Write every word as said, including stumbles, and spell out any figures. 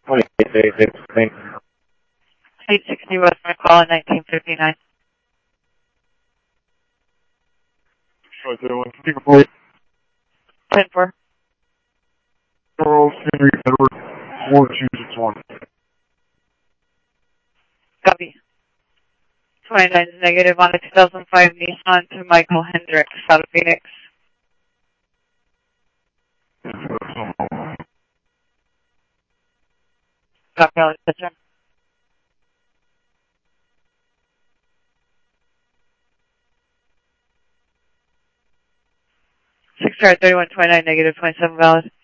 twenty-eight thirty-six, thanks. eight sixty West McCall in nineteen fifty-nine. Sorry, thirty-one, speaker plate. ten four. Charles Henry Edward, four two six one. Copy. twenty-nine negative on a two thousand five Nissan to Michael Hendricks out of Phoenix. Copy all attention. six star thirty-one twenty-nine negative twenty-seven valid.